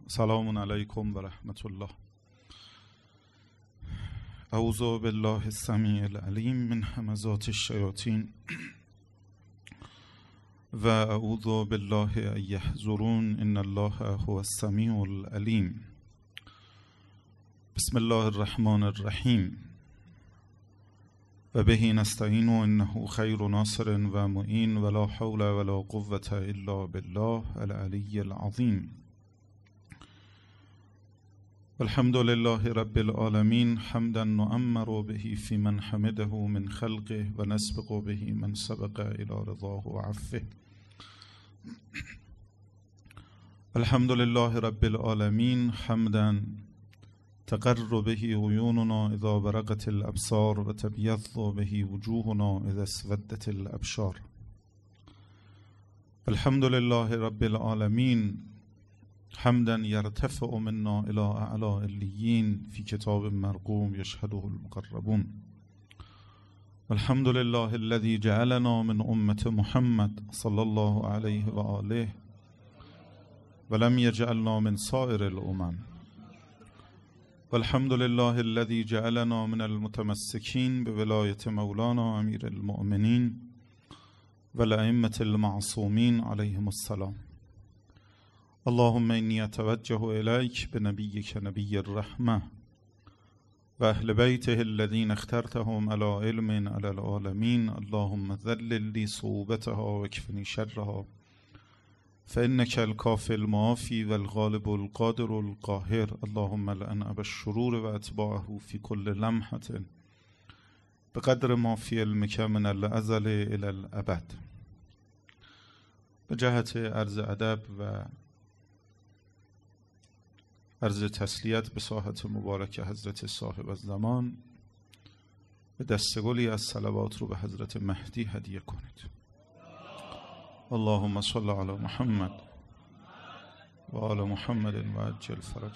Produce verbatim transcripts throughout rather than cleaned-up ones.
سلام علیکم و رحمت الله. اعوذ بالله السمیع العلیم من همزات الشیاطین و اعوذ بالله ان یحضرون ان الله هو السمیع العلیم. بسم الله الرحمن الرحیم و به نستعین انه خیر ناصر و معین ولا حول ولا قوة الا بالله العلی العظیم. الحمد لله رب العالمین حمدا نعمر به فی من حمده من خلقه و نسبق به من سبق الى رضاه و عفه. الحمد لله رب العالمین حمدا تقر به عیوننا اذا برقت الابصار و تبیض به وجوهنا اذا اسودت الابشار. الحمد لله رب العالمین حمدا یرتفع منا الى اعلی علیین فی کتاب مرقوم یشهده المقربون. الحمد لله الذی جعلنا من امة محمد صلی الله علیه و آله ولم یجعلنا من سائر الامم. والحمد لله الذي جعلنا من المتمسكين بولاية مولانا أمير المؤمنين والأئمة المعصومين عليهم السلام. اللهم إني أتوجه إليك بنبيك نبي الرحمة وأهل بيته الذين اخترتهم على علم على العالمين. اللهم ذلل لي صعوبتها واكفني شرها فإنك الكافي المعافي والغالب القادر القاهر. اللهم لعن أبا الشرور وأتباعه في كل لمحة بقدر ما في علمك من الأزل إلى الأبد. به جهت عرض ادب و عرض تسلیت به ساحت مبارک حضرت صاحب الزمان به دستگلی از صلوات رو به حضرت مهدی هدیه کنید. اللهم صل علی محمد و آل محمد و عجل فرج.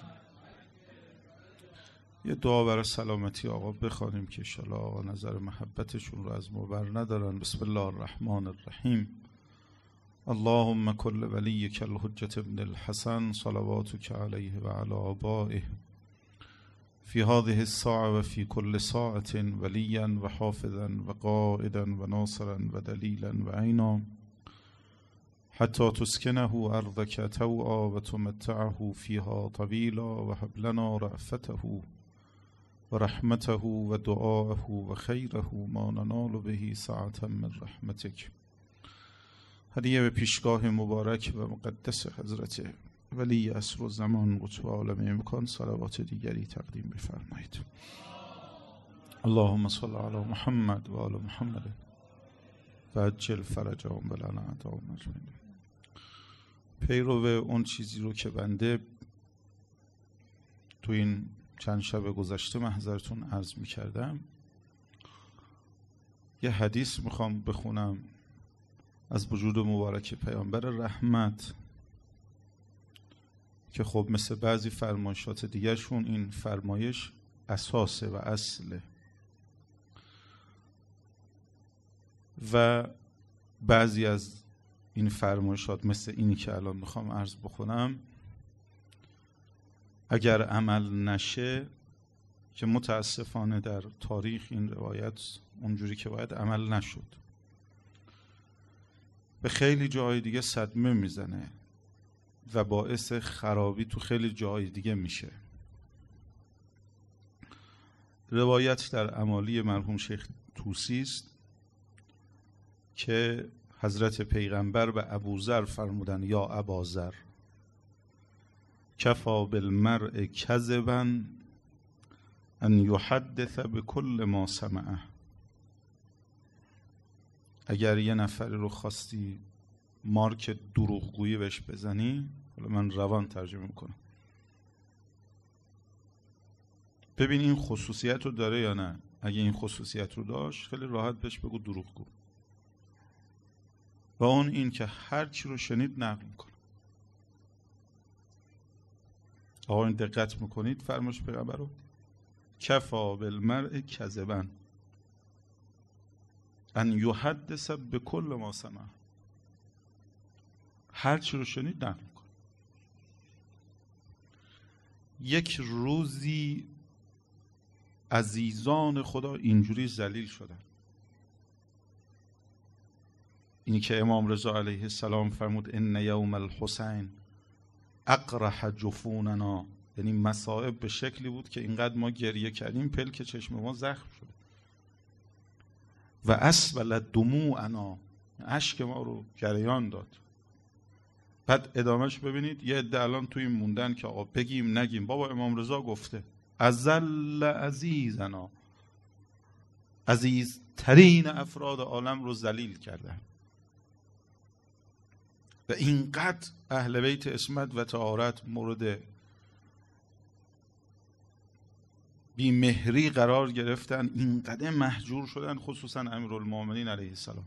یه دعا برای سلامتی آقا بخوانیم که انشاءالله آقا نظر محبتشون رو از ما بر ندارن. بسم الله الرحمن الرحیم. اللهم کل ولیک الحجة ابن الحسن صلواتک علیه و علی آبائه فی هذه الساعة و فی کل ساعة ولیا و حافظا و قائدا و ناصرا و دلیلا و عینا حتی تسکنه ارضک طوعا و تمتعه فیها طویلا و هب لنا رأفته و رحمته و دعاءه و خیره ما ننال به سعة من رحمتک. هدیه به پیشگاه مبارک و مقدس حضرت ولی عصر و زمان قطب عالم امکان صلوات دیگری تقدیم بفرمایید. اللهم صل علی محمد و آل محمد و عجل فرجهم بلنا اعدام اجمعین. پیرو اون چیزی رو که بنده تو این چند شب گذشته محضرتون عرض می کردم، یه حدیث میخوام بخونم از وجود مبارک پیامبر رحمت که خب مثل بعضی فرمایشات دیگرشون این فرمایش اساسه و اصله و بعضی از این فرمایشات مثل اینی که الان میخوام عرض بکنم اگر عمل نشه، که متاسفانه در تاریخ این روایت اونجوری که باید عمل نشد، به خیلی جای دیگه صدمه میزنه و باعث خرابی تو خیلی جای دیگه میشه. روایت در امالی مرحوم شیخ طوسی است که حضرت پیغمبر به ابوذر فرمودن یا اباذر کفا بالمرء کذبا ان یحدث بكل ما سمعه. اگر یه نفری رو خواستی مارک دروغگویی بهش بزنی، حالا من روان ترجمه میکنم، ببین این خصوصیت رو داره یا نه. اگه این خصوصیت رو داشت خیلی راحت بهش بگو دروغگو. و اون این که هر چی رو شنید نقل میکنه. آقا این دقت میکنید فرمایش پیغمبر رو کفا بالمرء کذبا ان یحدث بكل ما سمع. هر چی رو شنید نقل میکنه. یک روزی عزیزان خدا اینجوری ذلیل شدن. اینی که امام رضا علیه السلام فرمود ان یوم الحسین اقرح جفوننا، یعنی مصائب به شکلی بود که اینقدر ما گریه کردیم پلک چشم ما زخم شد. و اسبل دموعنا، اشک ما رو جریان داد. بعد ادامهش ببینید، یه عده الان توی این موندن که آقا بگیم نگیم. بابا امام رضا گفته ازل عزیزنا، عزیزترین افراد عالم رو ذلیل کردن. و اینقدر اهل بیت عصمت و طهارت مورد بیمهری قرار گرفتن، اینقدر محجور شدن، خصوصا امیرالمومنین علیه السلام،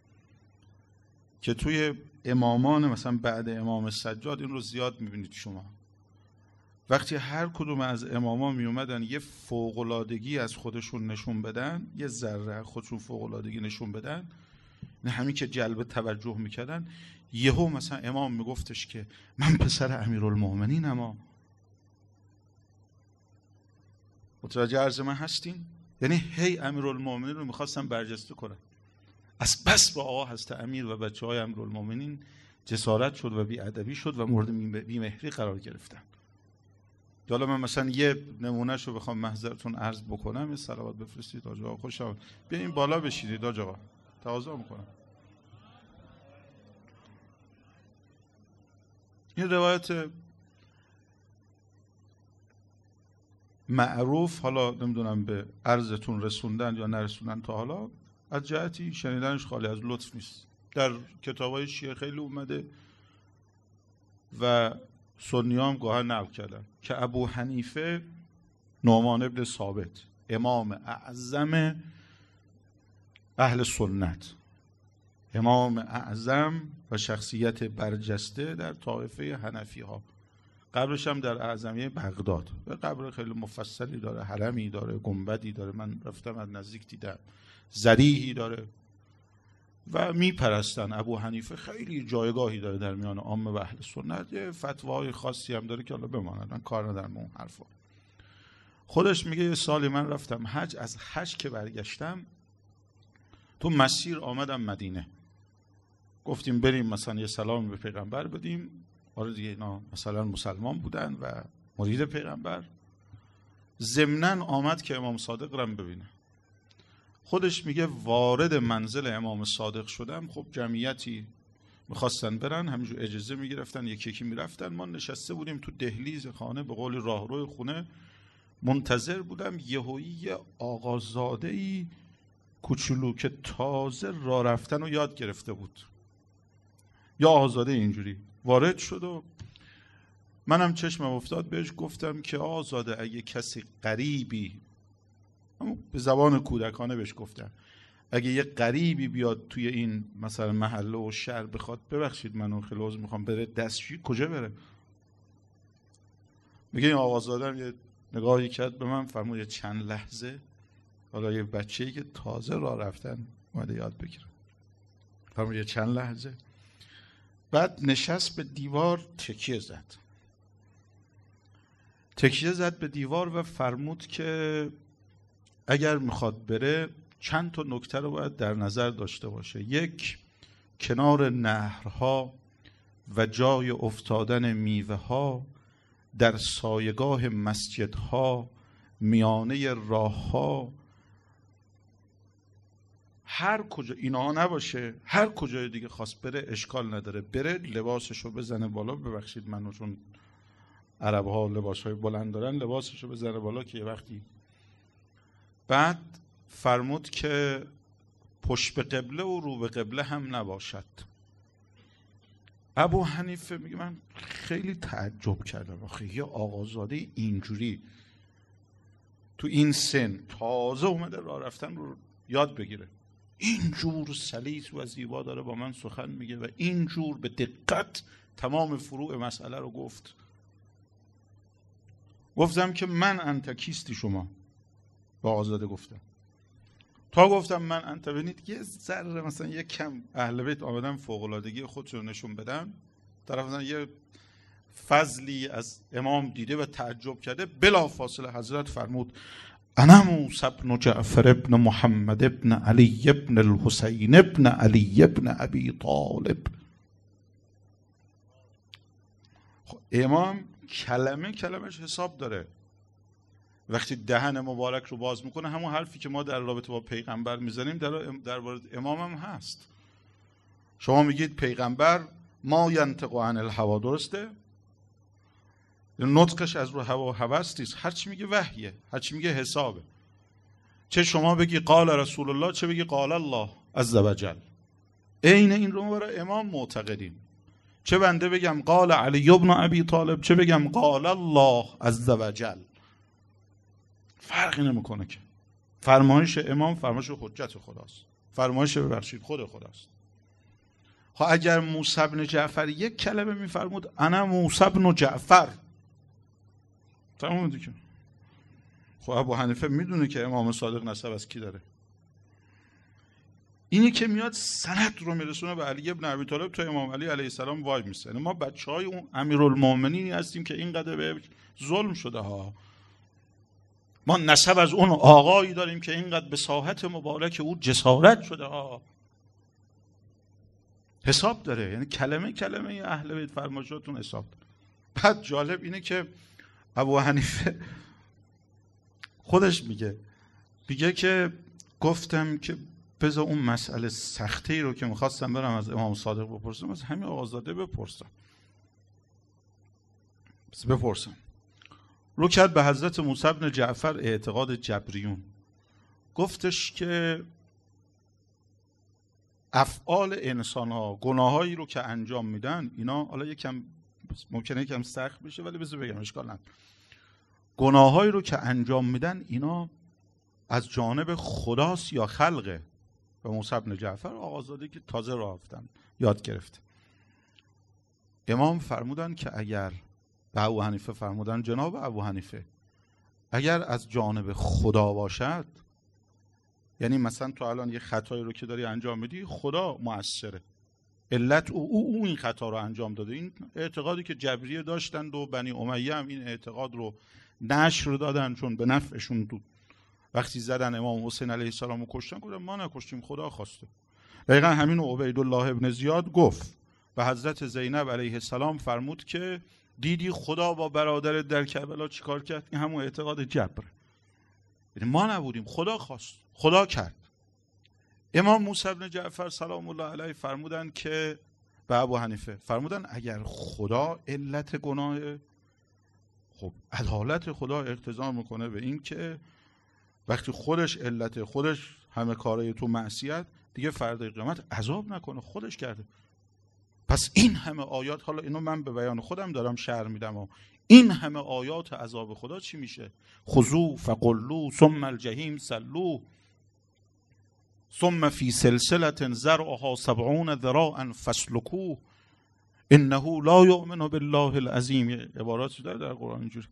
که توی امامان مثلا بعد امام سجاد این رو زیاد میبینید شما. وقتی هر کدوم از امامان می اومدن یه فوق‌العادگی از خودشون نشون بدن، یه ذره خودشون فوق‌العادگی نشون بدن، نه همین که جلب توجه میکردن، یهو مثلا امام میگفتش که من پسر امیرالمومنینم. اما متوجه عرض من هستین؟ یعنی هی امیرالمومنین رو میخواستن برجسته کنن. از بس با آقا هست امیر و بچه های امیرالمومنین جسارت شد و بی‌ادبی شد و مورد بیمهری قرار گرفتن. حالا من مثلا یه نمونهش رو بخوام محضرتون عرض بکنم، یه صلوات بفرستید حاج آقا. خوش آمد، بیاین بالا بشینید حاج آقا، تقاضا میکنم. این روایت معروف، حالا نمیدونم به عرضتون رسوندن یا نرسوندن تا حالا، از جهتی شنیدنش خالی از لطف نیست. در کتابای شیعه خیلی اومده و سنی هم گاهی نقل کردن که ابو حنیفه نعمان ابن ثابت، امام اعظم اهل سنت، امام اعظم و شخصیت برجسته در طایفه حنفی ها، قبرش هم در اعظمیه بغداد، و قبر خیلی مفصلی داره، حرمی داره، گنبدی داره، من رفتم از نزدیک دیدم، ضریحی داره و میپرستن. ابو حنیفه خیلی جایگاهی داره در میان عامه و اهل سنت، یه فتواهای خاصی هم داره که حالا بماند، من کار ندارم اون حرفا. خودش میگه یه سالی من رفتم حج، از حج که برگشتم تو مسیر آمدم مدینه، گفتیم بریم مثلا یه سلامی به پیغمبر بدیم. آره دیگه اینا مثلا مسلمان بودن و مرید پیغمبر. ضمناً آمد که امام صادق رم ببینه. خودش میگه وارد منزل امام صادق شدم، خب جمعیتی میخواستن برن، همینجور اجازه میگرفتن، یکی یکی میرفتن. ما نشسته بودیم تو دهلیز خانه، به قول راهروی خونه منتظر بودم. یهویی آقازاده‌ای کوچولو که تازه راه رفتن رو یاد گرفته بود، یا آزاده اینجوری وارد شد و منم چشمم افتاد بهش، گفتم که آزاده اگه کسی غریبی، به زبان کودکانه بهش گفتم، اگه یه غریبی بیاد توی این مثلا محله و شهر بخواد، ببخشید منو خیلی عذر میخوام، بره دستشویی، کجا بره؟ میگه این آقازادم یه نگاهی کرد به من، فرمود چند لحظه، حالا یه بچه‌ای که تازه راه رفتن اومده یاد بگیره، فرمود چند لحظه. بعد نشست به دیوار، تکیه زد تکیه زد به دیوار و فرمود که اگر میخواد بره چند تا نکته رو باید در نظر داشته باشه. یک، کنار نهرها و جای افتادن میوه ها، در سایگاه مسجدها، میانه راه ها، هر کجا اینا نباشه، هر کجای دیگه خواست بره اشکال نداره، بره لباسشو بزنه بالا. ببخشید منو، چون عرب ها لباس های بلند دارن، لباسشو بزنه بالا که یه وقتی. بعد فرمود که پشت به قبله و رو به قبله هم نباشد. ابو حنیفه میگه من خیلی تعجب کردم، آخه یه آقازاده اینجوری تو این سن تازه اومده راه رفتن رو یاد بگیره، اینجور سلیس و زیبا داره با من سخن میگه و اینجور به دقت تمام فروع مسئله رو گفت. گفتم که من انت کیستی شما؟ با آزاده گفتم. تا گفتم من انت، ببینید یه ذره مثلا یه کم اهل بیت آمدن فوق‌العادگی خودشون نشون بدن، طرف مثلا یه فضلی از امام دیده و تعجب کرده، بلا فاصله حضرت فرمود انا موسی بن جعفر ابن محمد ابن علی ابن الحسین ابن علی ابن ابی طالب. امام کلمه کلمش حساب داره. وقتی دهن مبارک رو باز میکنه، همون حرفی که ما در رابطه با پیغمبر میزنیم در درباره امام هم هست. شما میگید پیغمبر ما ینطق عن الهوا، درسته؟ نطقش از رو هوا و هوس نیست، هر چی میگه وحیه، هر چی میگه حسابه. چه شما بگی قال رسول الله، چه بگی قال الله عز وجل، عین این رو برای امام معتقدیم. چه بنده بگم قال علی ابن ابی طالب، چه بگم قال الله عز وجل، فرقی نمیکنه که. فرمایش امام فرمایش حجت خداست، فرمایش ببخشید خود خداست. ها اگر موسی بن جعفر یک کلمه میفرمود انا موسی بن جعفر، تمام دیگه. خب ابو حنیفه میدونه که امام صادق نسب از کی داره. اینی که میاد سند رو میرسونه به علی ابن ابی طالب، تو امام علی علیه السلام وای میسته. ما بچهای اون امیرالمومنینی هستیم که اینقدر به ظلم شده ها. ما نسب از اون آقایی داریم که اینقدر به ساحت مبارک او جسارت شده ها. حساب داره، یعنی کلمه کلمه اهل بیت فرمایشاتون حساب داره. بعد جالب اینه که ابو حنیفه خودش میگه میگه که گفتم که بذار اون مسئله سختی رو که میخواستم برم از امام صادق بپرسم، از همین آقازاده بپرسم بپرسم رو کرد به حضرت موسی بن جعفر اعتقاد جبریون. گفتش که افعال انسان ها، گناه هایی رو که انجام میدن، اینا حالا یکم ممکنه یکم سخت بشه ولی بذار بگم اشکال نداره، گناه هایی رو که انجام میدن اینا از جانب خداست یا خلقه؟ به موسی بن جعفر آقازاده که تازه راه افتن یاد گرفته. امام فرمودن که اگر به ابو حنیفه فرمودن جناب ابو حنیفه اگر از جانب خدا باشد، یعنی مثلا تو الان یه خطایی رو که داری انجام میدی خدا مؤثره، علت او او, او این خطا رو انجام داده. این اعتقادی که جبریه داشتند و بنی امیه هم این اعتقاد رو نشر دادن چون به نفعشون بود. وقتی زدن امام حسین علیه السلام رو کشتن گفتن ما نکشتیم خدا خواسته. دقیقا همین عبیدالله ابن زیاد گفت و حضرت زینب علیه السلام فرمود که دیدی خدا با برادرت در کربلا چیکار کرد؟ این همون اعتقاد جبر، یعنی ما نبودیم، خدا خواست، خدا کرد. امام موسی بن جعفر سلام الله علیه فرمودن که به ابو حنیفه فرمودن اگر خدا علت گناه، خب عدالت خدا اقتضا میکنه به این که وقتی خودش علت، خودش همه کارهای تو معصیت، دیگه فردا قیامت عذاب نکنه، خودش کرده. پس این همه آیات، حالا اینو من به بیان خودم دارم شرح میدم و این همه آیات عذاب خدا چی میشه؟ خذوا فغلوا ثم الجحیم صلوا ثم فی سلسلة ذرعها سبعون ذراعا فاسلکوه انه لا یؤمن بالله العظیم. عبارات داره در قرآن اینجوری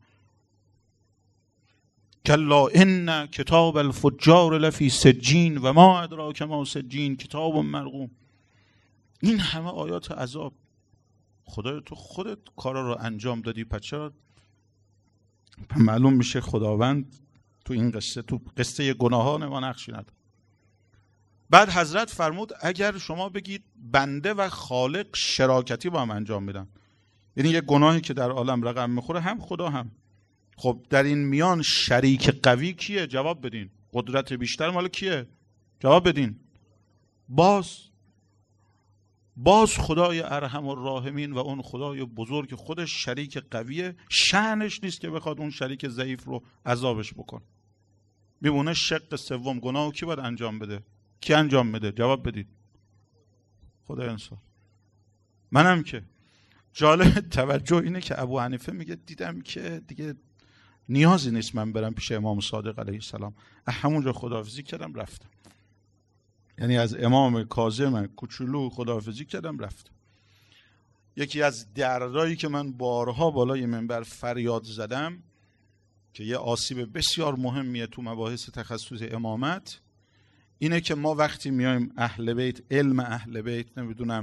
کلا ان کتاب الفجار لفی سجین و ما ادراک ما سجین کتاب مرقوم. این همه آیات عذاب. خدای تو خودت کارا رو انجام دادی، پس چرا؟ معلوم میشه خداوند تو این قصه، تو قصه گناهان ما نقشی نداره. بعد حضرت فرمود اگر شما بگید بنده و خالق شراکتی با هم انجام میدن، یعنی یه گناهی که در عالم رقم میخوره هم خدا هم، خب در این میان شریک قوی کیه؟ جواب بدین. قدرت بیشتر مال کیه؟ جواب بدین. باز باز خدای ارحم الراحمین و اون خدای بزرگ خودش شریک قویه، شأنش نیست که بخواد اون شریک ضعیف رو عذابش بکن. میمونه شق سوم، گناهو کی باید انجام بده؟ کی انجام میده؟ جواب بدید. خدای انصاف. منم که جالب توجه اینه که ابو حنیفه میگه دیدم که دیگه نیازی نیست من برم پیش امام صادق علیه السلام، همونجا خداحافظی کردم رفتم. یعنی از امام کاظم کوچولو خداحافظی کردم رفتم. یکی از دردایی که من بارها بالای منبر فریاد زدم که یه آسیب بسیار مهمیه تو مباحث تخصص امامت، اینه که ما وقتی میایم اهل بیت، علم اهل بیت، نمیدونم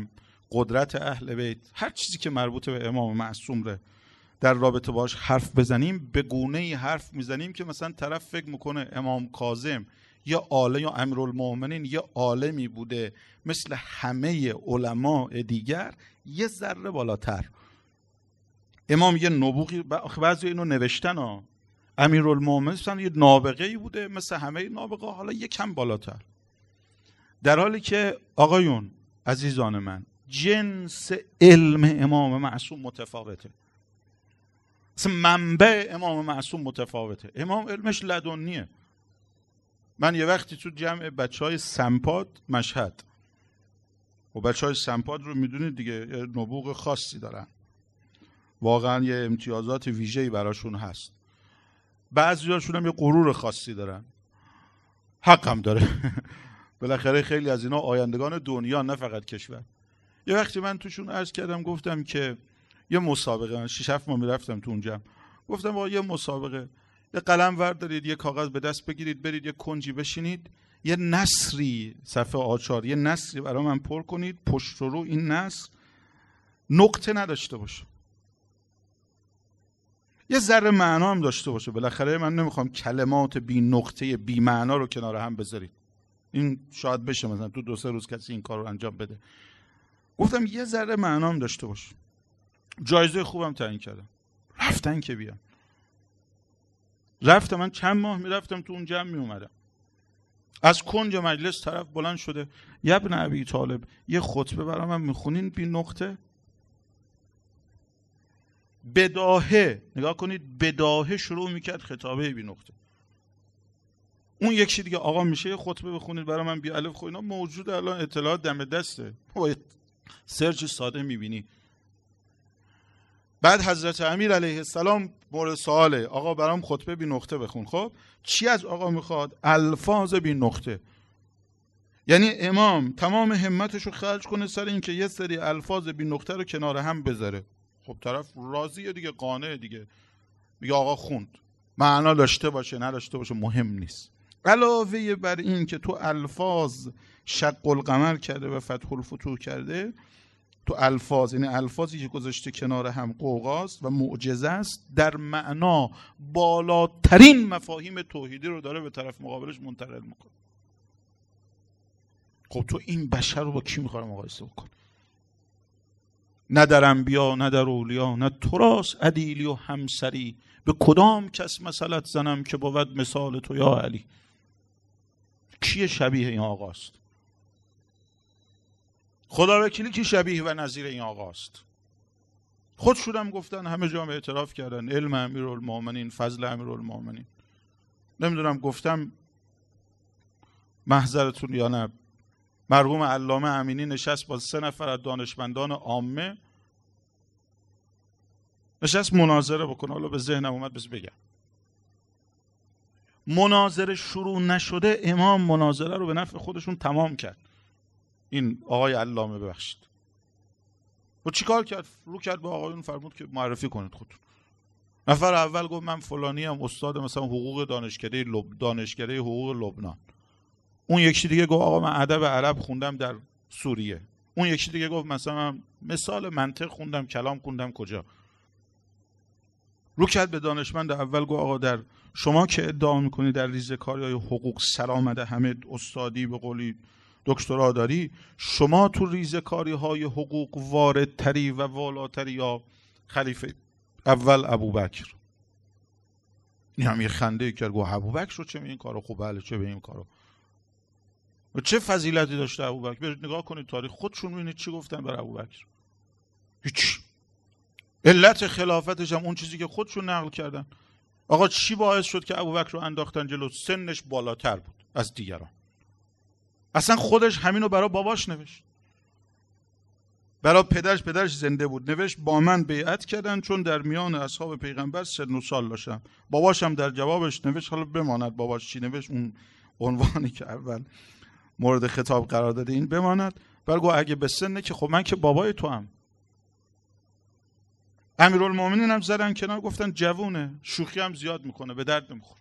قدرت اهل بیت، هر چیزی که مربوط به امام معصوم ره در رابطه باش حرف بزنیم، به گونه‌ای حرف میزنیم که مثلا طرف فکر میکنه امام کاظم یا عالم یا امیرالمومنین یا عالمی بوده مثل همه علماء دیگر، یه ذره بالاتر. امام یه نبوغی، بعضی اینو نوشتن ها، امیرالمومنین یه نابغه‌ای بوده مثل همه نابغه، حالا یه کم بالاتر. در حالی که آقایون عزیزان من، جنس علم امام معصوم متفاوته، مثل منبع امام معصوم متفاوته. امام علمش لدنیه. من یه وقتی تو جمع بچه های سمپاد مشهد، و بچه های سمپاد رو میدونید دیگه، یه نبوغ خاصی دارن، واقعا یه امتیازات ویژه‌ای براشون هست. بعضی هاشون هم یه غرور خاصی دارن، حق هم داره. بالاخره خیلی از اینا آیندگان دنیا، نه فقط کشور. یه وقتی من توشون عرض کردم، گفتم که یه مسابقه، من شش هفت ماه میرفتم تو اونجا، گفتم با یه مسابقه، یه قلم وردارید، یه کاغذ به دست بگیرید، برید یه کنجی بشینید، یه نثری صفحه آچار، یه نثری برای من پر کنید، پشت رو این نثر نقطه نداشته باشه، یه ذره معنا هم داشته باشه. بالاخره من نمیخوام کلمات بی نقطه بی معنا رو کنار هم بذارید. این شاید بشه مثلا تو دو سه روز کسی این کار رو انجام بده. گفتم یه ذره معنا هم داشته باشه. جایزه خوبم تعیین کردم، رفتن که بیان. رفتم، من چند ماه میرفتم تو اون جمع میومدم. از کنج مجلس طرف بلند شده، یا ابن ابی طالب یه خطبه برای من میخونین بی نقطه؟ بداهه، نگاه کنید، بداهه شروع میکرد خطابه بی نقطه. اون یکی دیگه آقا میشه یه خطبه بخونید برای من بی الف خو، اینا موجود الان، اطلاعات دم دسته، با سرچ ساده میبینی. بعد حضرت امیر علیه السلام مورد سواله، آقا برام خطبه بی نقطه بخون. خب چی از آقا میخواد؟ الفاظ بی نقطه. یعنی امام تمام همتشو خرج کنه سر این که یه سری الفاظ بی نقطه رو کنار هم بذاره. خب طرف راضیه دیگه، قانعه دیگه، میگه آقا خوند، معنا داشته باشه نداشته باشه مهم نیست. علاوه بر این که تو الفاظ شق القمر کرده و فتح الفتوح کرده، تو الفاظ، یعنی الفاظی که گذاشته کنار هم قوقاست و معجزه است، در معنا بالاترین مفاهیم توحیدی رو داره به طرف مقابلش منتقل میکنه. خب تو این بشر رو با کی میخوای مقایسه بکن؟ نه در انبیا نه در اولیا، نه تو راست عدیلی و همسری، به کدام کس مثلت زنم که بود مثال تو یا علی. کیه شبیه این آقاست؟ خدا وکیلی کی شبیه و نظیر این آقاست؟ خودشون هم گفتن، همه جا هم اعتراف کردن، علم امیرالمومنین، فضل امیرالمومنین. نمیدونم گفتم محضرتون یا نه، مرحوم علامه امینی نشست با سه نفر از دانشمندان عامه، نشست مناظره بکنه. حالا به ذهنم اومد بس بگم. مناظره شروع نشده، امام مناظره رو به نفع خودشون تمام کرد. این آقای علامه ببخشید. و چیکار کرد؟ رو کرد به آقایون، فرمود که معرفی کنید خودتون. نفر اول گفت من فلانی ام، استاد مثلا حقوق دانشکده لب... دانشکده حقوق لبنان. اون یکی دیگه گفت آقا من ادب عرب خوندم در سوریه. اون یکی دیگه گفت مثلا مثال منطق خوندم، کلام خوندم کجا. رو کرد به دانشمند اول گفت آقا در شما که ادعا میکنی در ریزه‌کاری حقوق سر آمده، همه استادی به قولی دکترا داری، شما تو ریزه‌کاری های حقوق واردتری و والاتری یا خلیفه اول ابوبکر؟ این هم یه خنده کرد، گفت ابوبکر رو چه به این کارو؟ خوب بله چه به این کارو؟ و چه فضیلتی داشته ابوبکر؟ برید نگاه کنید تاریخ خودشون، ببینید چی گفتن بر ابوبکر. هیچ. علت خلافتش هم اون چیزی که خودشون نقل کردن. آقا چی باعث شد که ابوبکر رو انداختن جلو؟ سنش بالاتر بود از دیگران. اصلا خودش همینو برای باباش نوشت، برای پدرش، پدرش زنده بود، نوشت با من بیعت کردن چون در میان اصحاب پیغمبر سن و سال داشتم. باباش هم در جوابش نوشت، حالا بماند باباش چی نوشت، اون عنوانی که اول مورد خطاب قرار داده این بماند. برگو اگه به سنه که خب من که بابای تو هم. امیرالمومنین هم زدن کنار، گفتن جوونه، شوخی هم زیاد میکنه، به درد نمیخوره.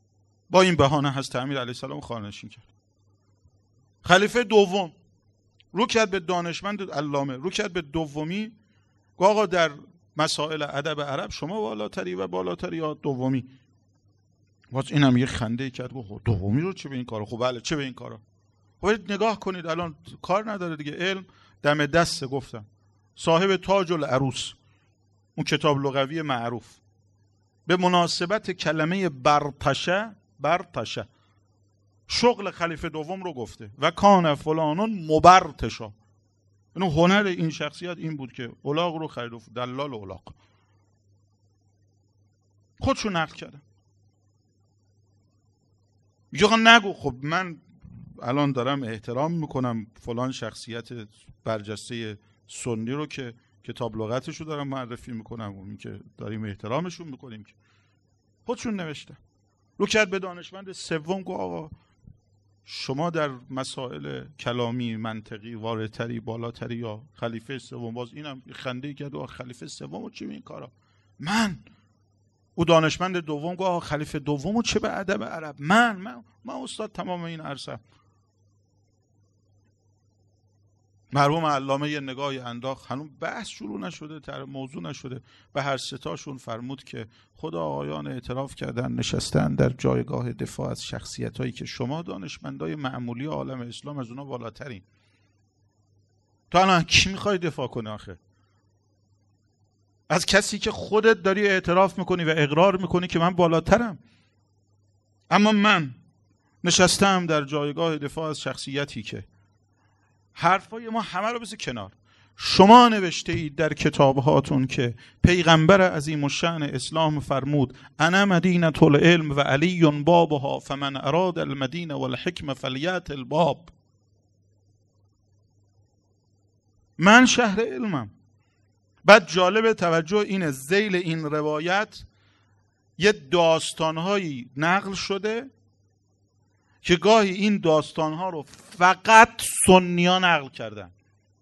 با این بهانه هست امیر علیه السلام خانه‌نشین کرد. خلیفه دوم رو کرد به دانشمند علامه، رو کرد به دومی، گفت آقا در مسائل ادب عرب شما بالاتری و بالاتری یا دومی. باز اینم یه خنده کرد، گفت دومی رو چه به این کارا؟ خب بله چه به این کارا؟ خب نگاه کنید الان کار نداره دیگه، علم دم دسته. گفتم صاحب تاج العروس، اون کتاب لغوی معروف، به مناسبت کلمه برتشه، برتشه شغل خلیفه دوم رو گفته و کان فلانون مبرتشا. اینو هنر این شخصیت این بود که الاغ رو خرید، دلال الاغ. خودشو نقل کرده. میگه نگو. خب من الان دارم احترام میکنم فلان شخصیت برجسته سنی رو که کتاب لغتش رو دارم معرفی میکنم، اون که داریم احترامشون میکنیم، که خودشون نوشته. رو کرد به دانشمند سوم، گفت آقا شما در مسائل کلامی منطقی واردتری بالاتری یا خلیفه سوم. باز اینم خنده کرد، و خلیفه سوم چی به این کارا؟ من. او دانشمند دوم گفت آقا خلیفه دوم چه به ادب عرب؟ من من من استاد تمام این عرصه. مرحوم علامه یه نگاهی انداخت، هنوز بحث شروع نشده، تر موضوع نشده، به هر ستاشون فرمود که خدا آقایان اعتراف کردن نشستن در جایگاه دفاع از شخصیتایی که شما دانشمندای معمولی عالم اسلام از اونا بالاترین. تو الان کی میخوای دفاع کنه آخه؟ از کسی که خودت داری اعتراف میکنی و اقرار میکنی که من بالاترم. اما من نشستم در جایگاه دفاع از شخصیتی که حرفای ما همه رو بذار کنار. شما نوشته اید در کتابهاتون که پیغمبر عظیم الشأن اسلام فرمود انا مدینة العلم و علی بابها فمن اراد المدینه والحکمه فلیأت الباب. من شهر علمم. بعد جالب توجه اینه، ذیل این روایت یه داستانهایی نقل شده که گاهی این داستانها رو فقط سنی‌ها نقل کردن.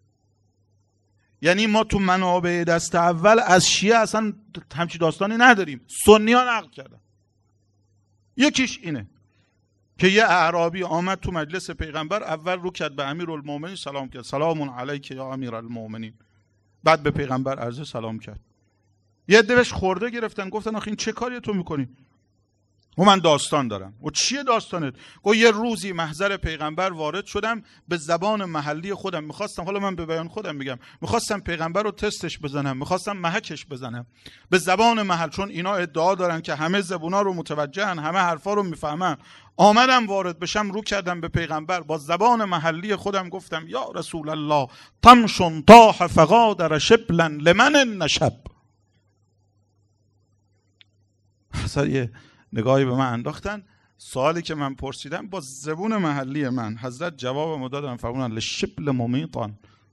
یعنی ما تو منابع دست اول از شیعه اصلا همچی داستانی نداریم، سنی‌ها نقل کردن. یکیش اینه که یه اعرابی آمد تو مجلس پیغمبر، اول رو کرد به امیرالمومنین سلام کرد، سلام علیک یا امیرالمومنین. بعد به پیغمبر عرض سلام کرد. یه عده خورده گرفتن، گفتن آخه این چه کاری تو میکنی؟ و من داستان دارم. و چیه داستانت؟ گفت یه روزی محضر پیغمبر وارد شدم، به زبان محلی خودم میخواستم، حالا من به بیان خودم میگم، میخواستم پیغمبر رو تستش بزنم، میخواستم محکش بزنم به زبان محل، چون اینا ادعا دارن که همه زبونا رو متوجهن، همه حرفا رو میفهمن. آمدم وارد بشم، رو کردم به پیغمبر، با زبان محلی خودم گفتم یا رسول الله طمشون طاح فغادر شبلا لمن نشب. یه نگاهی به من انداختن. سوالی که من پرسیدم با زبون محلی من، حضرت جوابم دادن، فرمودن لشبل ممیطان.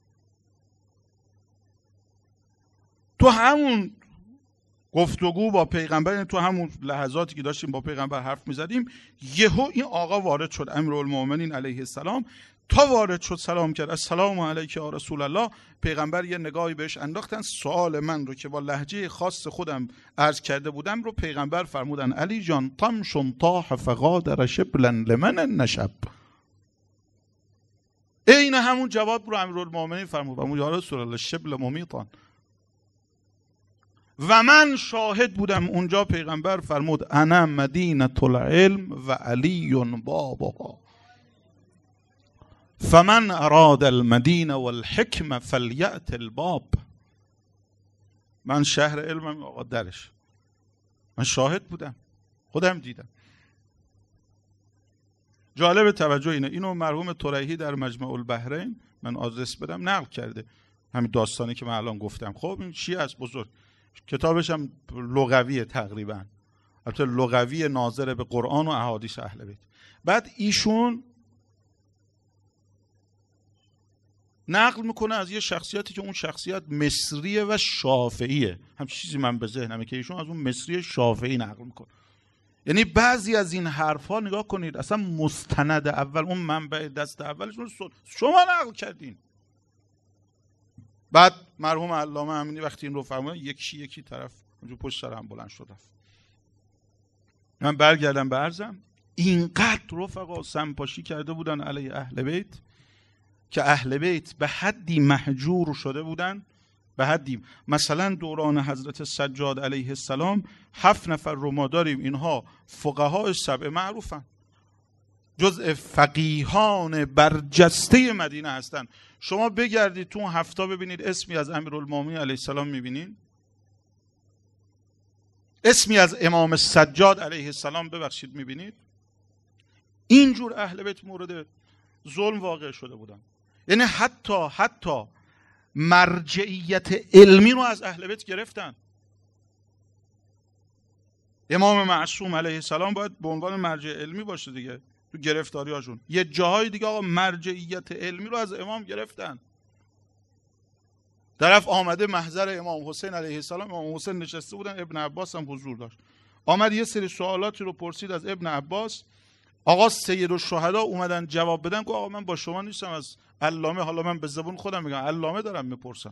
تو همون گفتگو با پیغمبر، تو همون لحظاتی که داشتیم با پیغمبر حرف میزدیم، یهو این آقا وارد شد، امیرالمومنین علیه السلام. تا وارد شد سلام کرد، السلام علیک یا رسول الله. پیغمبر یه نگاهی بهش انداختن، سوال من رو که با لهجه خاص خودم عرض کرده بودم رو پیغمبر فرمودن علی جان طمشون طاح فغادر شبلا لمن نشب. این همون جواب رو امیرالمومنین فرمود، فرمود یا رسول الله شبل ممیطان. و من شاهد بودم اونجا. پیغمبر فرمود انا مدینة العلم و علی بابها فمن اراد المدینه والحکمه فلیأت الباب. من شهر علمم، آقا درش. من شاهد بودم، خودم دیدم. جالب توجه اینه، اینو مرحوم طریحی در مجمع البحرین، من آدرس بدم، نقل کرده همین داستانی که من الان گفتم. خب این چی از بزرگ، کتابش هم لغویه تقریبا، البته لغوی ناظر به قرآن و احادیث اهل بیت. بعد ایشون نقل میکنه از یه شخصیتی که اون شخصیت مصریه و شافعیه. هم چیزی من به ذهنمه که ایشون از اون مصری شافعی نقل میکنه. یعنی بعضی از این حرفا نگاه کنید، اصلا مستند اول، اون منبع دست اولشون شما نقل کردین. بعد مرحوم علامه امینی وقتی این رو فرمودن، یکی یکی طرف اونجا پشت سر هم بلند شد. من برگردم به عرضم، اینقدر رفقا سمپاشی کرده بودن علیه اهل بیت که اهل بیت به حدی محجور شده بودن، به حدی مثلا دوران حضرت سجاد علیه السلام هفت نفر رو ما داریم، اینها فقهای سبع معروفن، جزء فقیهان برجسته مدینه هستن. شما بگردید تو هفتا ببینید اسمی از امیرالمومنین علیه السلام میبینید، اسمی از امام سجاد علیه السلام ببخشید میبینید. اینجور اهل بیت مورد ظلم واقع شده بودن. یعنی حتی حتی مرجعیت علمی رو از اهل بیت گرفتن. امام معصوم علیه السلام باید به عنوان مرجع علمی باشه دیگه تو گرفتاریاشون. یه جاهای دیگه آقا مرجعیت علمی رو از امام گرفتن. طرف آمده محضر امام حسین علیه السلام، امام حسین نشسته بودن، ابن عباس هم حضور داشت، آمد یه سری سوالاتی رو پرسید از ابن عباس. آقا سید الشهدا اومدن جواب بدن، گفت آقا من با شما نیستم، از علامه، حالا من به زبون خودم میگم علامه دارم میپرسم.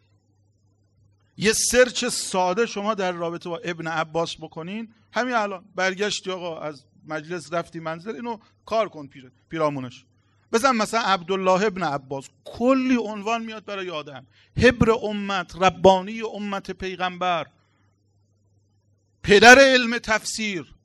یه سرچ ساده شما در رابطه با ابن عباس بکنین، همین الان برگشتی آقا از مجلس رفتی منزل، اینو کار کن پیر پیرامونش، بزن مثلا عبدالله ابن عباس، کلی عنوان میاد برای آدم، حبر امت، ربانی امت پیغمبر، پدر علم تفسیر،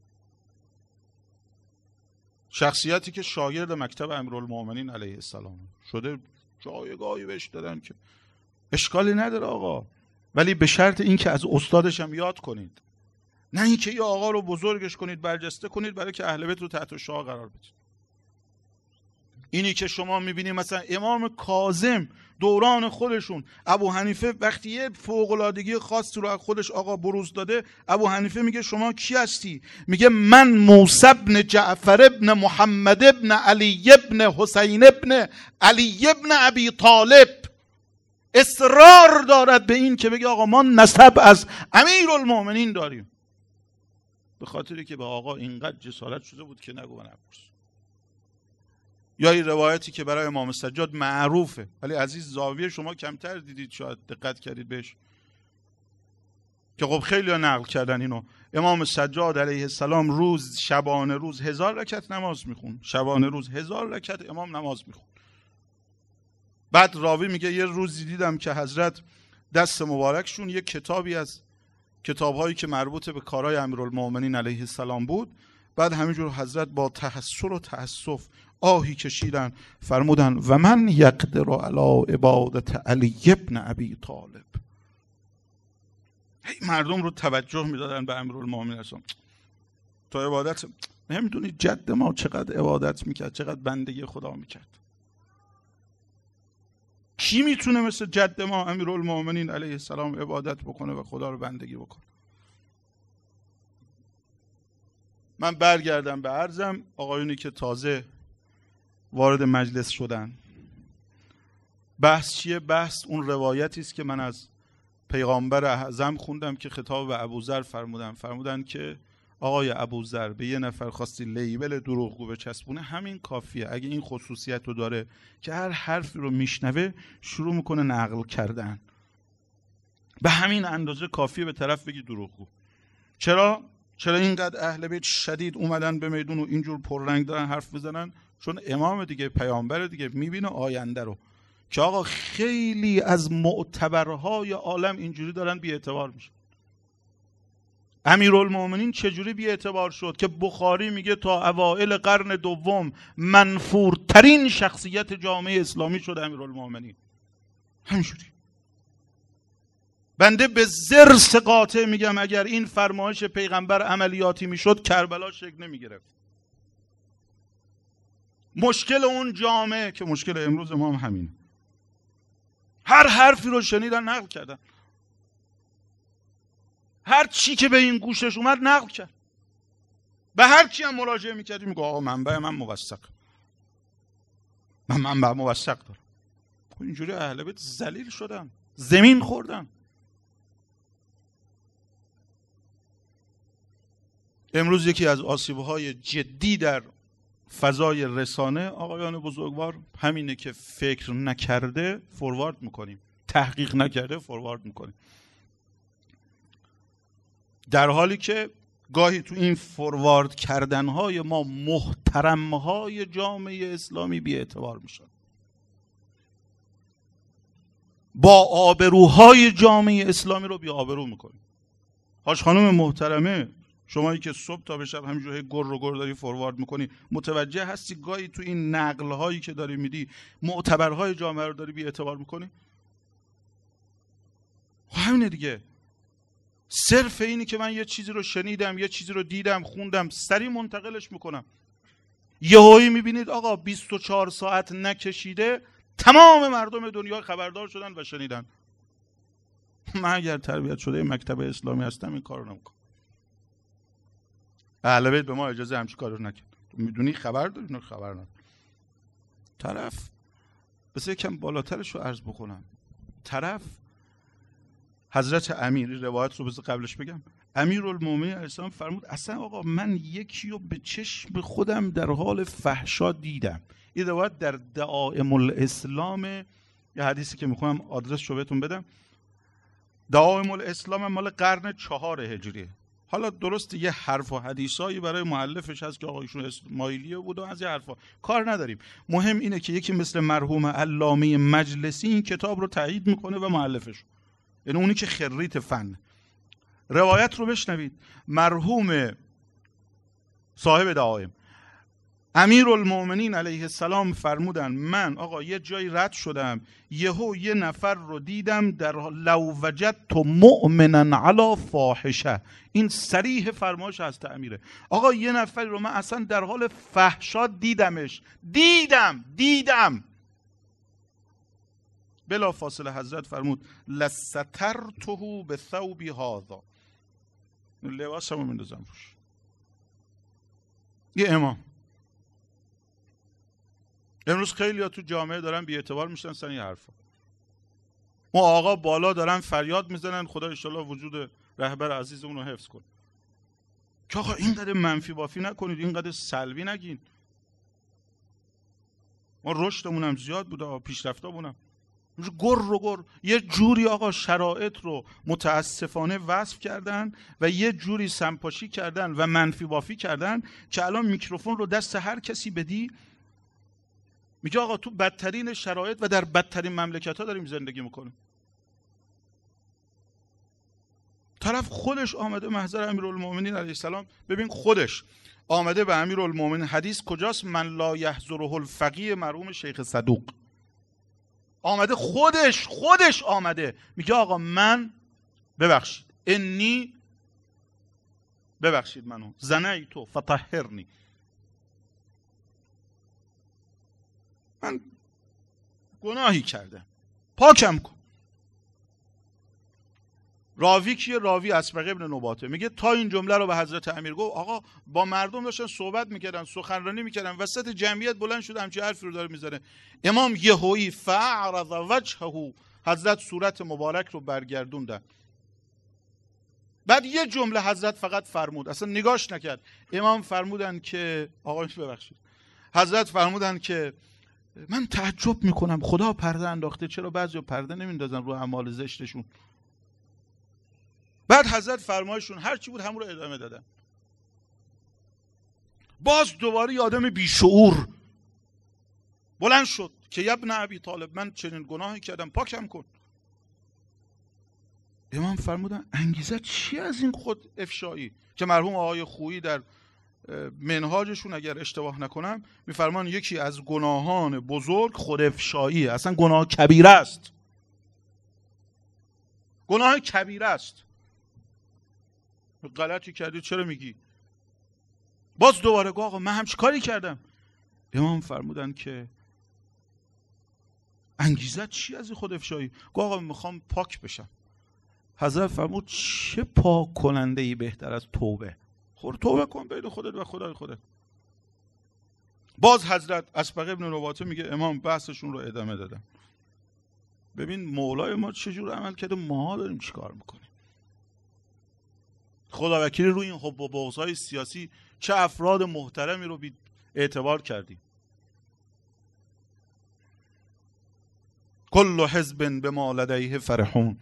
شخصیتی که شاگرد مکتب امیرالمومنین علیه السلام شده، جایگاهی بهش دادن که اشکالی نداره آقا، ولی به شرط این که از استادش هم یاد کنید، نه اینکه یه آقا رو بزرگش کنید، برجسته کنید برای که اهل بیت رو تحت شعار قرار بدید. اینی که شما میبینید مثلا امام کاظم دوران خودشون، ابو حنیفه وقتی یه فوق‌العادگی خاصی رو از خودش آقا بروز داده، ابو حنیفه میگه شما کی هستی؟ میگه من موسی بن جعفر بن محمد بن علی بن حسین بن علی بن ابی طالب. اصرار دارد به این که بگه آقا ما نسب از امیرالمومنین داریم، به خاطری که به آقا اینقدر جسارت شده بود که نگو نپرس. یا این روایتی که برای امام سجاد معروفه ولی عزیز زاویه شما کمتر دیدید، شاید دقت کردید بهش، که خب خیلی ها نقل کردن اینو. امام سجاد علیه السلام روز شبانه روز هزار رکعت نماز میخون، شبانه روز هزار رکعت امام نماز میخون. بعد راوی میگه یه روزی دیدم که حضرت دست مبارکشون یه کتابی از کتابهایی که مربوط به کارهای امیرالمومنین علیه السلام بود، بعد همینجور حضرت با تحسر و تأسف آهی کشیدن، فرمودن و من یقدر علی عبادت علی ابن ابی طالب. هی مردم رو توجه میدادن به امیرالمومنین اصلا تا عبادت. نمیدونید جد ما چقدر عبادت میکرد، چقدر بندگی خدا میکرد. کی میتونه مثل جد ما امیرالمومنین علیه السلام عبادت بکنه و خدا رو بندگی بکنه؟ من برگردم به عرضم، آقایونی که تازه وارد مجلس شدن، بحث چیه؟ بحث اون روایتی است که من از پیغامبر اعظم خوندم که خطاب به ابوذر فرمودن فرمودن که آقای ابوذر به یه نفر خواستی لیبل دروغگو بچسبونه، همین کافیه. اگه این خصوصیت رو داره که هر حرفی رو میشنوه شروع میکنه نقل کردن، به همین اندازه کافیه به طرف بگی دروغگو. چرا؟ چرا اینقدر اهل بیت شدید اومدن به میدون و اینجور پررنگ دارن حرف بزنن؟ چون امام دیگه، پیامبر دیگه، میبینه آینده رو، که آقا خیلی از معتبرهای عالم اینجوری دارن بی اعتبار میشن. امیرالمومنین چجوری بی اعتبار شد که بخاری میگه تا اوائل قرن دوم منفورترین شخصیت جامعه اسلامی شد امیرالمومنین. همینجوری. بنده به زرس قاطع میگم اگر این فرمایش پیغمبر عملیاتی میشد کربلا شکل نمیگرفت. مشکل اون جامعه که مشکل امروز ما هم همین، هر حرفی رو شنیدن نقل کردن، هر چی که به این گوشش اومد نقل کرد، به هر کی هم مراجعه میکردی میگه آقا منبع من موثق، من منبع موثق دارم. اینجوری اهل بیت ذلیل شدن، زمین خوردن. امروز یکی از آسیب‌های جدی در فضای رسانه آقایان بزرگوار همینه که فکر نکرده فوروارد میکنیم، تحقیق نکرده فوروارد میکنیم، در حالی که گاهی تو این فوروارد کردنهای ما محترمهای جامعه اسلامی بی اعتبار میشن. با آبروهای جامعه اسلامی رو بی آبرو میکنیم. حاج خانم محترمه، شمایی که صبح تا به شب همینجوری گر رو گر داری فوروارد میکنی، متوجه هستی گاهی تو این نقل هایی که داری میدی معتبرهای جامعه رو داری بی اعتبار میکنی؟ همینه دیگه. صرف اینی که من یه چیزی رو شنیدم، یه چیزی رو دیدم، خوندم، سریع منتقلش میکنم. یهویی میبینید آقا بیست و چهار ساعت نکشیده تمام مردم دنیا خبردار شدن و شنیدن. من اگر تربیت شده مکتب اسلامی هستم این کارو نمیکنم. اهل بیت به ما اجازه همچین کارو نکرد. تو میدونی خبر داری، نه خبر نداری. طرف بس یکم بالاترش رو عرض بکنم. طرف حضرت امیر، روایت رو بذار قبلش بگم، امیرالمومنین علیه السلام فرمود اصلا آقا من یکی رو به چشم خودم در حال فحشا دیدم. این روایت در دعائم الاسلام، یه حدیثی که میخوام آدرس رو بهتون بدم، دعائم الاسلام مال قرن چهار هجری. حالا درست یه حرف و حدیثایی برای مؤلفش هست که آقا ایشون اسماعیلیه بود و از یه حرفا کار نداریم. مهم اینه که یکی مثل مرحوم علامه مجلسی این کتاب رو تایید میکنه و مؤلفش، یعنی اونی که خریت فن. روایت رو بشنوید. مرحوم صاحب دعائم امیرالمومنین علیه السلام فرمودن من آقا یه جایی رد شدم، یهو یه نفر رو دیدم در لو وجدت مؤمنا علی فاحشه. این صریح فرمایش از امیره. آقا یه نفر رو من اصلا در حال فحشا دیدمش، دیدم دیدم بلا فاصله حضرت فرمود لسترته به ثوبی هذا، لباسمو میندازم روش. یه امام. امروز خیلی ها تو جامعه دارن بی اعتبار میشن سن این حرفا. اون آقا بالا دارن فریاد میزنن خدا انشالله وجود رهبر عزیزمون رو حفظ کن. که آقا اینقدر منفی بافی نکنید، اینقدر سلبی نگین. ما رشدمون هم زیاد بوده، پیشرفتامون هم گر رو گر. یه جوری آقا شرایط رو متاسفانه وصف کردن و یه جوری سمپاشی کردن و منفی بافی کردن که الان میکروفون رو دست هر کسی بدی میگه آقا تو بدترین شرایط و در بدترین مملکت ها داریم زندگی میکنیم. طرف خودش آمده محضر امیرالمومنین علیه السلام، ببین خودش آمده به امیرالمومنین. حدیث کجاست؟ من لا یحضره الفقیه مرحوم شیخ صدوق. آمده خودش خودش آمده میگه آقا من ببخشید انی ببخشید منو زنیتو فطهرنی، من گناهی کردم پاکم کن. راوی کیه؟ راوی اسبغ ابن نباته. میگه تا این جمله رو به حضرت امیر گفت آقا با مردم داشتن صحبت میکردن، سخنرانی میکردن، وسط جمعیت بلند شده همچین حرفی رو داره میزنه. امام یهویی فعرض وجهه، حضرت صورت مبارک رو برگردوندن. بعد یه جمله حضرت فقط فرمود، اصلا نگاش نکرد. امام فرمودن که آقا ببخشید، حضرت فرمودن که من تعجب میکنم خدا پرده انداخته، چرا بعضیا پرده نمیندازن رو اعمال زشتشون؟ بعد حضرت فرمایشون هر چی بود همون رو ادامه دادن. باز دوباره یه آدم بیشعور بلند شد که ابن ابی طالب من چنین گناهی کردم پاکم کن. امام فرمودن انگیزه چی از این خود افشایی؟ که مرحوم آقای خویی در منهاجشون اگر اشتباه نکنم میفرمان یکی از گناهان بزرگ خود افشایی، اصلا گناه کبیره است، گناه کبیره است. غلطی کردی چرا میگی؟ باز دوباره گفت آقا من هم چی کاری کردم؟ امام فرمودن که انگیزه چی از این خود افشایی؟ گفت آقا میخوام پاک بشم. حضرت فرمود چه پاک کننده ای بهتر از توبه؟ خود توبه کن بین خودت و خدای خودت. باز حضرت اسبغ ابن نباته میگه امام بحثشون رو ادامه دادن. ببین مولای ما چجور عمل کرده، ما داریم چیکار میکنیم. خدا وکیلی روی این حب و بغض‌های سیاسی چه افراد محترمی رو بی اعتبار کردیم. کل حزب بما لدیه فرحون.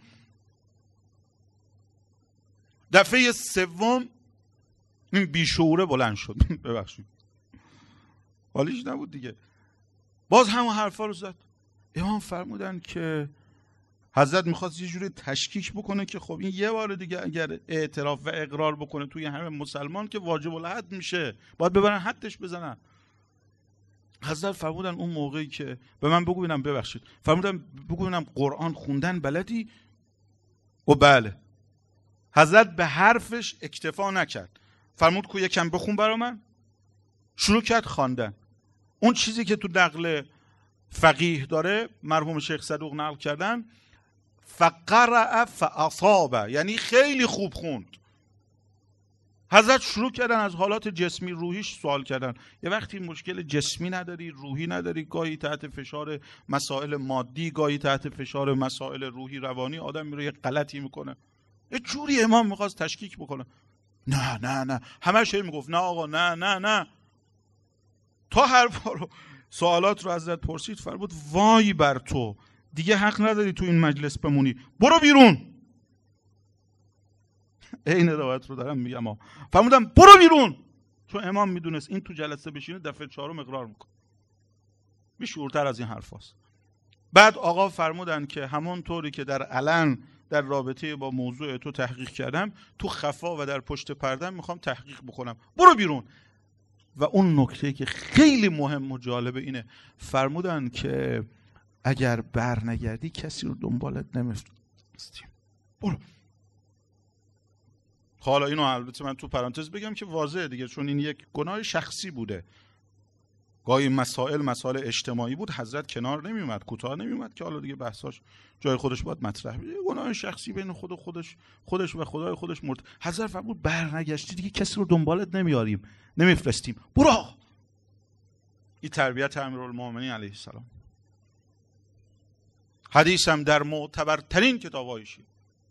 دفعه سوم این بیشعوره بلند شد ببخشید حالیش نبود دیگه، باز همون حرفا رو زد. امام فرمودن که حضرت میخواست یه جوری تشکیک بکنه که خب این یه بار دیگه اگر اعتراف و اقرار بکنه توی همه مسلمان که واجب الحد میشه، باید ببرن حدش بزنن. حضرت فرمودن اون موقعی که به من بگو ببینم، ببخشید، فرمودن بگو ببینم قرآن خوندن بلدی؟ و بله. حضرت به حرفش اکتفا نکرد، فرمود کو یکم بخون برا من. شروع کرد خواندن. اون چیزی که تو نقل فقیه داره، مرحوم شیخ صدوق نقل کردن، فقرأ فاصاب، یعنی خیلی خوب خوند. حضرت شروع کردن از حالات جسمی روحیش سوال کردن. یه وقتی مشکل جسمی نداری، روحی نداری، گاهی تحت فشار مسائل مادی، گاهی تحت فشار مسائل روحی روانی، آدم میره یه غلطی میکنه. یه جوری امام میخواست تشکیک بکنه. نه نه نه، همه شی میگفت نه آقا، نه نه نه. تا حرفا رو، سوالات رو حضرت پرسید، فرمود وای بر تو، دیگه حق نداری تو این مجلس بمونی، برو بیرون. این روایت رو دارم میگم ها. فرمودم برو بیرون، چون امام میدونست این تو جلسه بشینه دفعه چهارم اقرار میکنه. بیشعورتر از این حرف هست. بعد آقا فرمودن که همون طوری که در علن در رابطه با موضوع تو تحقیق کردم، تو خفا و در پشت پرده میخوام تحقیق بکنم، برو بیرون. و اون نکته که خیلی مهم و جالب اینه، فرمودن که اگر بر نگردی کسی رو دنبالت نمیفرستیم، برو. حالا اینو البته من تو پرانتز بگم که واضحه دیگه، چون این یک گناه شخصی بوده. گاهی مسائل مسائل اجتماعی بود، حضرت کنار نمیومد، کوتاه نمیومد که حالا دیگه بحثاش جای خودش باید مطرح بشه. گناه شخصی بین خود و خودش خودش و خدای خودش مرد. حضرت فرمود برنگشتی دیگه کسی رو دنبالت نمیاریم، نمیفرستیم، برو. این تربیت امیرالمومنین علیه السلام. حدیثم در معتبرترین کتابای شیعه.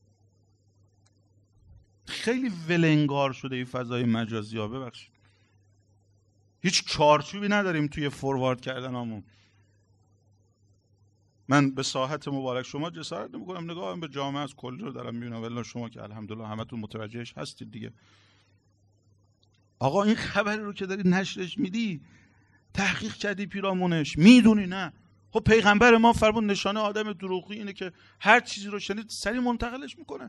خیلی ولنگار شده این فضای مجازی ها، ببخشید. هیچ چارچوبی نداریم توی فوروارد کردنامون. من به ساحت مبارک شما جسارت نمی‌کنم، نگاهم به جامعه از کل رو دارم می‌بینم، ولی شما که الحمدلله همتون متوجهش هستید دیگه. آقا این خبری رو که داری نشرش میدی، تحقیق کردی پیرامونش، میدونی نه؟ خب پیغمبر ما فرمود نشانه آدم دروغی اینه که هر چیزی رو شنید سریع منتقلش میکنه.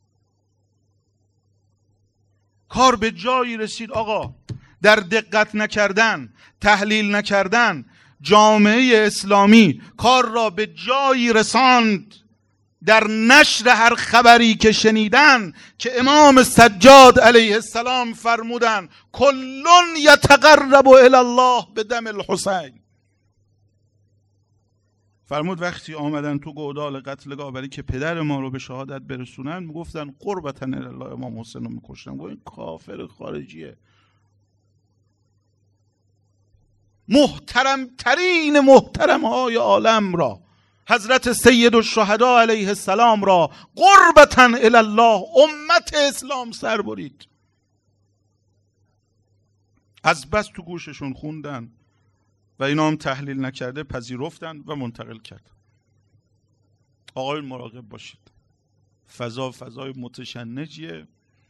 کار به جایی رسید آقا، در دقت نکردن، تحلیل نکردن، جامعه اسلامی کار را به جایی رساند در نشر هر خبری که شنیدن که امام سجاد علیه السلام فرمودن کلون یتقرب الی الله بدم الحسین. فرمود وقتی آمدن تو گودال قتلگاه برای که پدر ما رو به شهادت برسونن، میگفتن قربتا الی الله امام حسین رو میکشتن. گفت این کافر خارجیه. محترم ترین محترم های عالم را، حضرت سید الشهدا علیه السلام را قربتا الی الله امت اسلام سر برید. از بس تو گوششون خوندن و اینا هم تحلیل نکرده پذیرفتن و منتقل کرد. آقایون مراقب باشید، فضا فضای متشنجیه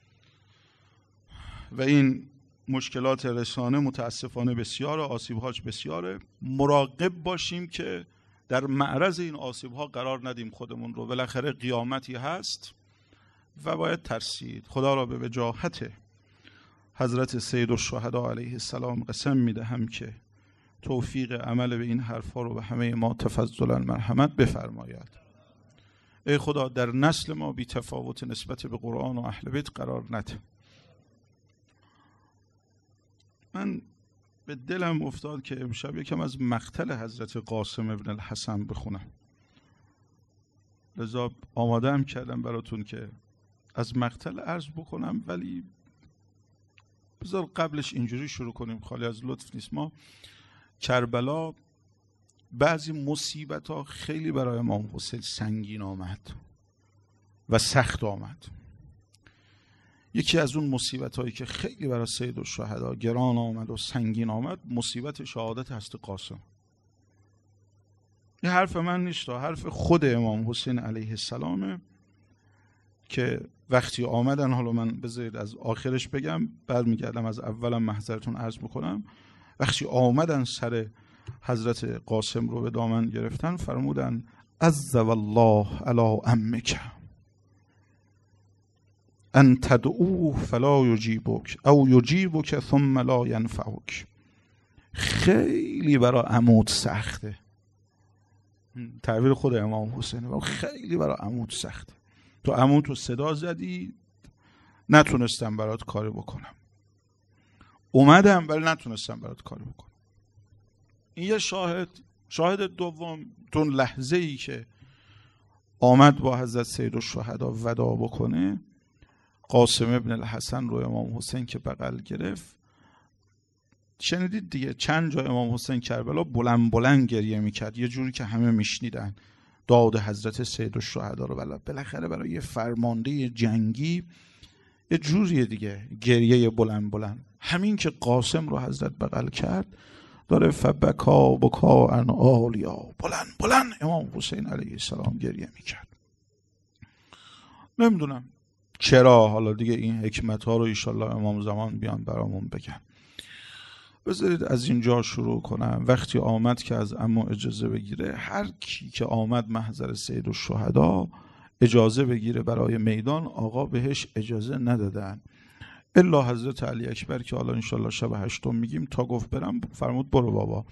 و این مشکلات رسانه متاسفانه بسیاره، آسیبهاش بسیاره. مراقب باشیم که در معرض این آسیبها قرار ندیم خودمون رو. بالاخره قیامتی هست و باید ترسید. خدا را به وجاهت حضرت سید الشهدا علیه السلام قسم میدهم که توفیق عمل به این حرفا رو به همه ما تفضلا مرحمت بفرماید. ای خدا در نسل ما بی تفاوت نسبت به قرآن و اهل بیت قرار نده. من به دلم افتاد که امشب یکم از مقتل حضرت قاسم ابن الحسن بخونم، لذا آماده هم کردم براتون که از مقتل عرض بکنم، ولی بذار قبلش اینجوری شروع کنیم، خالی از لطف نیست. ما کربلا بعضی مصیبت ها خیلی برای امام حسین سنگین آمد و سخت آمد. یکی از اون مصیبت هایی که خیلی برای سید الشهدا گران آمد و سنگین آمد، مصیبت شهادت حضرت قاسم. این حرف من نیست، حرف خود امام حسین علیه السلامه که وقتی آمدن، حالا من بذارید از آخرش بگم، برمیگردم از اولم محضرتون عرض بکنم. وقتی آمدن سر حضرت قاسم رو به دامن گرفتن، فرمودن عز والله علی عمک ان تدعوه فلا یجیبک او یجیبک ثم لا ینفعک. خیلی برای عمود سخته، تعبیر خود امام حسین، خیلی برای عمود سخته. تو عمود تو صدا زدی نتونستم برات کاری بکنم، اومدم ولی نتونستم برات کاری بکنم. این یه شاهد. شاهد دوم، تو لحظه ای که آمد با حضرت سیدالشهدا وداع بکنه، قاسم ابن الحسن رو امام حسین که بغل گرفت، شنیدید دیگه چند جا امام حسین کربلا بلند بلند گریه میکرد، یه جوری که همه میشنیدن داد حضرت سیدالشهدا رو. بالاخره برای یه فرمانده جنگی یه جوریه دیگه گریه بلند بلند. همین که قاسم رو حضرت بغل کرد داره فبکا بکا ان آلیا، بلند بلند امام حسین علیه السلام گریه میکرد. نمیدونم چرا، حالا دیگه این حکمت ها رو ایشالله امام زمان بیان برامون بگن. بذارید از اینجا شروع کنم. وقتی آمد که از عمو اجازه بگیره، هر کی که آمد محضر سیدالشهدا اجازه بگیره برای میدان، آقا بهش اجازه ندادن الا حضرت علی اکبر که حالا انشالله شب هشتم میگیم. تا گفت برم فرمود برو بابا.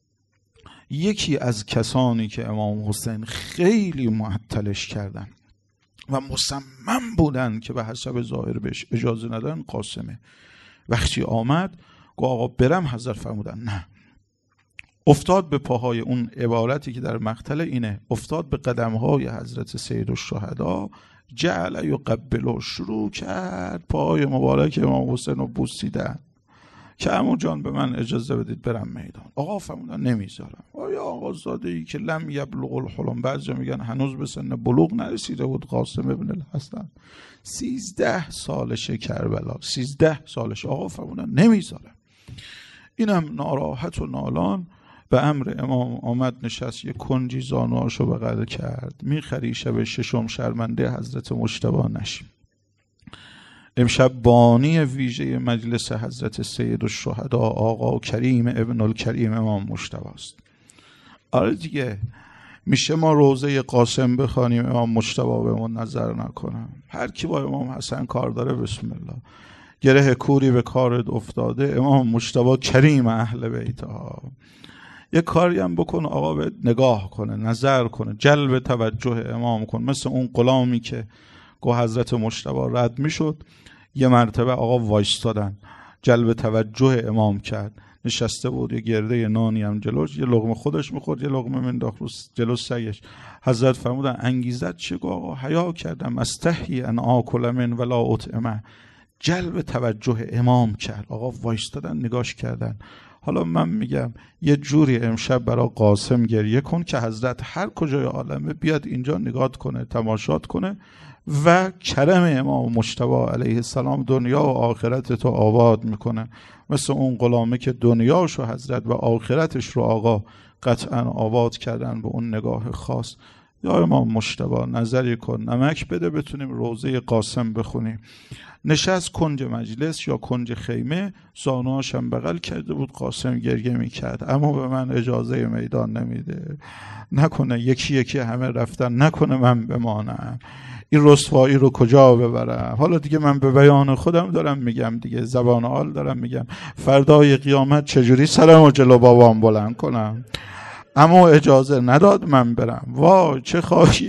یکی از کسانی که امام حسین خیلی معطلش کردن و مصمم بودن که به حسب ظاهر بهش اجازه ندن قاسمه. وقتی آمد گفت آقا برم، حضرت فرمودن نه. افتاد به پاهای اون عبارتی که در مقتل اینه، افتاد به قدمهای حضرت سیدالشهدا، جعل یقبلو، شروع کرد پاهای مبارک امام حسین رو بوسیدن که عمو جان به من اجازه بدید برم میدان. آقا فرمودن نمیذارم. آیا آقا زاده ای که لم یبلغ الحلم، بعضی میگن هنوز به سن بلوغ نرسیده بود قاسم ابن الحسن، سیزده سالشه کربلا، سیزده سالشه. آقا فرمودن نمیذارم. اینم ناراحت و نالان به امر امام آمد نشست، یک کنجی زانوهاشو بغل کرد. میخری شب ششم شرمنده حضرت مجتبی نشیم. امشب بانی ویژه مجلس حضرت سیدالشهدا آقا کریم ابن الکریم امام مجتبی است. آره دیگه میشه ما روزه قاسم بخوانیم امام مجتبی بهمون نظر نکنم؟ هر کی با امام حسن کار داره بسم الله. گره کوری به کارت افتاده، امام مجتبی کریم اهل بیت ها. یه کاری هم بکن آقا به نگاه کنه، نظر کنه، جلب توجه امام کن. مثل اون غلامی که گو حضرت مجتبی رد میشد، یه مرتبه آقا وایستادن، جلب توجه امام کرد. نشسته بود یه گرده نانی هم جلوش، یه لقمه خودش میخورد، یه لقمه منداخت جلو سگش. حضرت فرمودن انگیزت چه؟ گو آقا حیا کردم، استحی ان آکل من ولا اطعمه. جلب توجه امام کرد. آقا وایستادن نگاش کردن. حالا من میگم یه جوری امشب برای قاسم گریه کن که حضرت هر کجای عالمه بیاد اینجا نگاه کنه، تماشات کنه و کرم امام مجتبی علیه السلام دنیا و آخرت تو آباد میکنه. مثل اون غلامه که دنیاشو حضرت و آخرتش رو آقا قطعا آباد کردن به اون نگاه خاص. یا امام مجتبی نظری کن، نمک بده بتونیم روزه قاسم بخونیم. نشست کنج مجلس یا کنج خیمه، زانوهاشم بغل کرده بود، قاسم گریه میکرد. اما به من اجازه میدان نمیده، نکنه یکی یکی همه رفتن، نکنه من بمانم، این رسوایی رو کجا ببرم. حالا دیگه من به بیان خودم دارم میگم دیگه، زبان حال دارم میگم، فردای قیامت چجوری سرم و جلو بابام بلند کنم؟ اما اجازه نداد من برم. وای چه خاکی.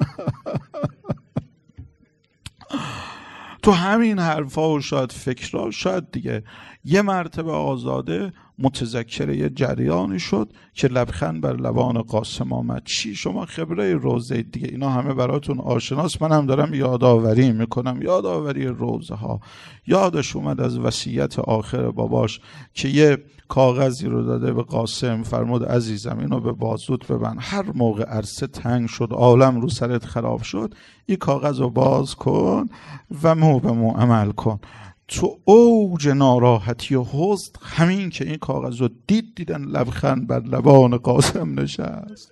تو همین حرفا و شاید فکرها، شاید دیگه یه مرتبه آزاده متذکر یه جریانی شد که لبخند بر لبان قاسم آمد. چی شما خبره روزه دیگه، اینا همه براتون آشناست، منم دارم یادآوری میکنم، یادآوری روزه ها. یادش اومد از وصیت آخر باباش که یه کاغذی رو داده به قاسم، فرمود عزیزم اینو به بازوت ببند، هر موقع عرصه تنگ شد، عالم رو سرت خراب شد، این کاغذ رو باز کن و مو به مو عمل کن. تو اوج ناراحتی و حزن همین که این کاغذ رو دید، دیدن لبخند بر لبان قاسم نشست.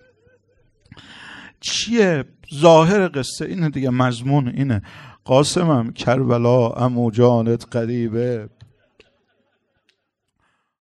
چیه ظاهر قصه؟ اینه دیگه، مضمون اینه. قاسمم کربلا عمو جانت قریبه،